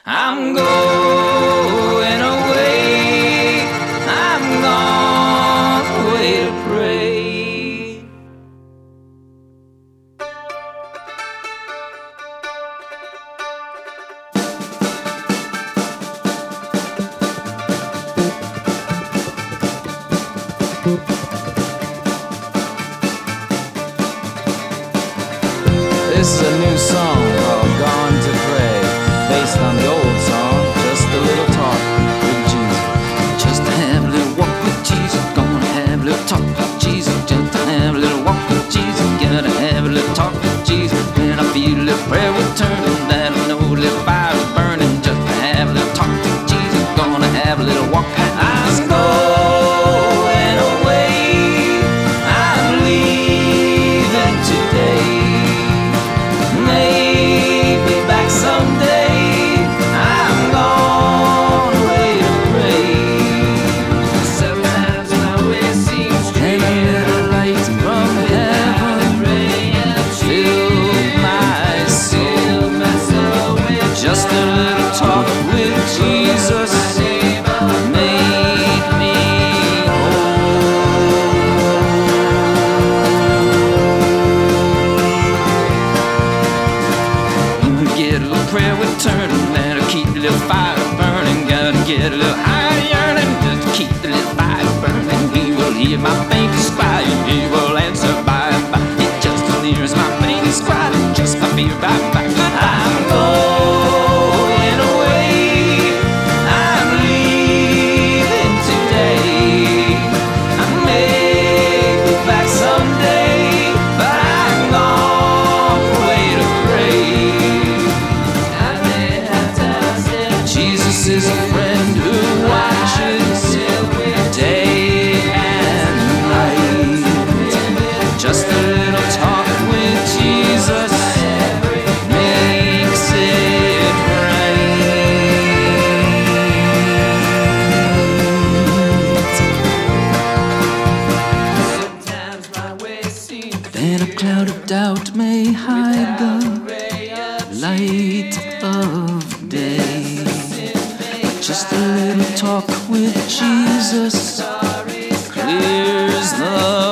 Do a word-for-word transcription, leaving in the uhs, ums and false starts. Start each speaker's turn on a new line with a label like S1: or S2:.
S1: I'm going away, I'm gone away to pray. This is a new song called Gone to Pray, based on the old song, Just a Little Talk with Jesus. Just to have a little walk with Jesus, gonna have a little talk with Jesus. Just to have a little walk with Jesus, gotta have a little talk with Jesus. When I feel a little prayer will turn, that I know a little fire is burning. Just to have a little talk with Jesus, gonna have a little walk. I'm going away, I'm leaving today. Maybe back someday, I'm gone away to pray. Sometimes my way seems strange, and a little light from heaven filled my soul. Just a little talk with Jesus made me get a little prayer with turning, that'll keep the little fire burning. Gotta get a little higher yearning, just to keep the little fire burning. He will hear my faintest cry, and he will answer by and by. It just as near as my faintest cry, and just my fear by and by. I'm going away, I'm leaving today. I may be back someday, but I'm gone away to pray. Jesus is a friend who watches day and night. Just a little talk with Jesus makes it right. Sometimes my way seems, then a cloud of doubt may hide the light of day. Just a little talk with Jesus clears the